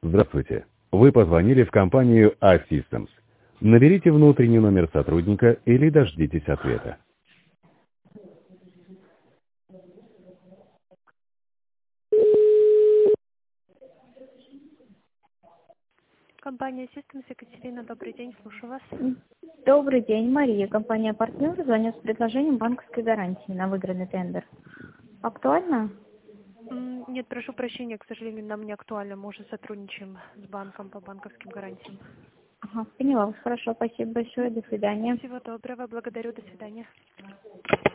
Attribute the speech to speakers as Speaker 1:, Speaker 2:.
Speaker 1: Здравствуйте. Вы позвонили в компанию A-Systems. Наберите внутренний номер сотрудника или дождитесь ответа.
Speaker 2: Компания Systems, Екатерина, добрый день, слушаю вас.
Speaker 3: Добрый день, Мария, компания «Партнер», звоню с предложением банковской гарантии на выигранный тендер. Актуально?
Speaker 2: Нет, прошу прощения, к сожалению, нам не актуально. Мы уже сотрудничаем с банком по банковским гарантиям.
Speaker 3: Ага, поняла вас. Хорошо, спасибо большое, до свидания.
Speaker 2: Всего доброго, благодарю, до свидания.